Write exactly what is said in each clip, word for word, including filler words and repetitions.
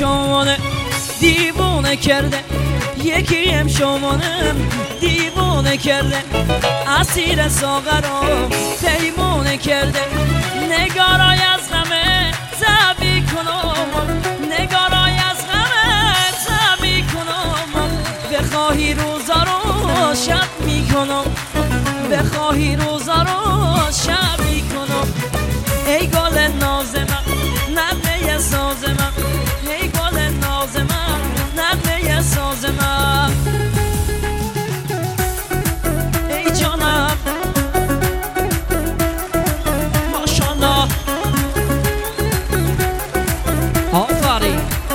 شمانه دیوونه کرده، یکیم شمانه دیوونه کرده، اسیر ساغرا پیمونه کرده. نگارای از غمه تبی کنم، نگارای از غمه تبی کنم، بخواهی روزا رو شب میکنم، بخواهی روزا رو شب میکنم. ای گل ناز من نغمه ساز من، ای گل ناز من نغمه ساز من. ای جانم ماشاءالله آفرین.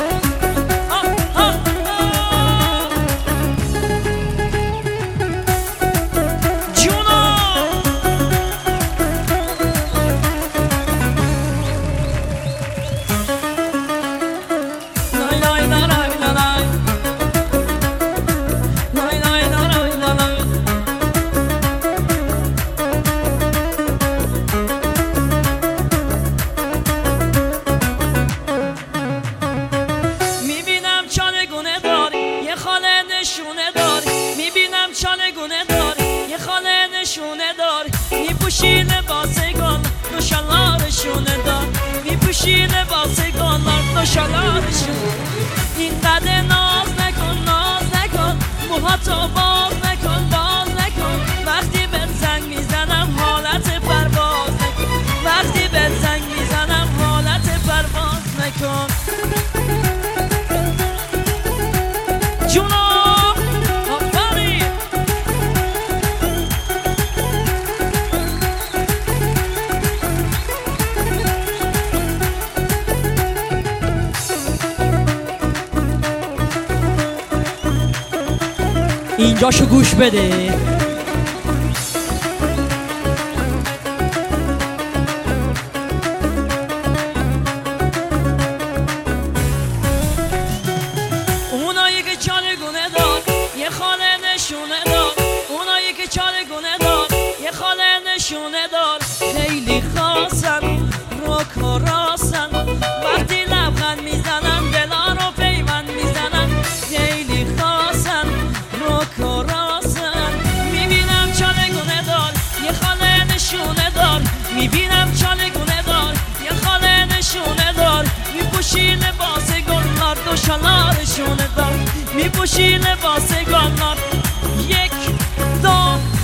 میبینم چاله گونه دار یه خاله نشونه دار، میپوشی لباس گل دو شلارشونه دار، میپوشی لباس گل دو شلارشونه. اینقدر ناز نکن ناز نکن، موهاتو باز نکن باز نکن، وقتی به زنگ میزنم حالت پرواز نکن، وقتی به زنگ میزنم حالت پرواز نکن. جونو اینجاشو گوش بده. اونایی که چاله گونه دار یه خاله نشونه دار، اونایی که چاله گونه دار یه خاله نشونه دار، خیلی خاصن رو کاراسن، وقتی لبخند میزنن دلا رو پیوند میزنن، خیلی خاصن رو کاراسن. میبینم چاله گونه دار یه خاله نشونه دار، میبینم چاله گونه دار یه خاله نشونه دار، میپوشی لباس گلنار دو شلارشونه دار، میپوشی لباس گلنار. یک دو